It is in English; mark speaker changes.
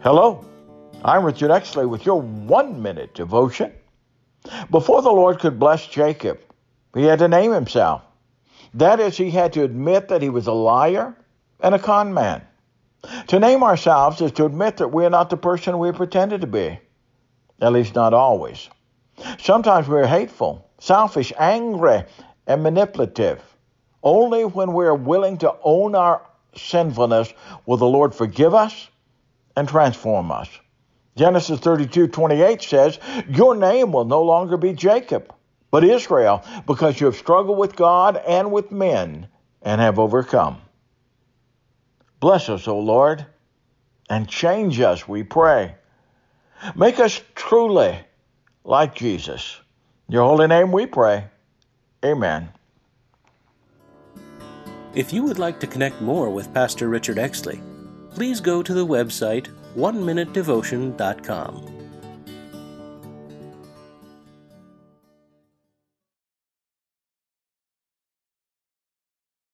Speaker 1: Hello, I'm Richard Exley with your 1-minute devotion. Before the Lord could bless Jacob, he had to name himself. That is, he had to admit that he was a liar and a con man. To name ourselves is to admit that we are not the person we pretended to be, at least not always. Sometimes we're hateful, selfish, angry, and manipulative. Only when we are willing to own our sinfulness will the Lord forgive us and transform us. Genesis 32:28 says, "Your name will no longer be Jacob, but Israel, because you have struggled with God and with men and have overcome." Bless us, O Lord, and change us, we pray. Make us truly like Jesus. In your holy name we pray. Amen.
Speaker 2: If you would like to connect more with Pastor Richard Exley, please go to the website oneminutedevotion.com.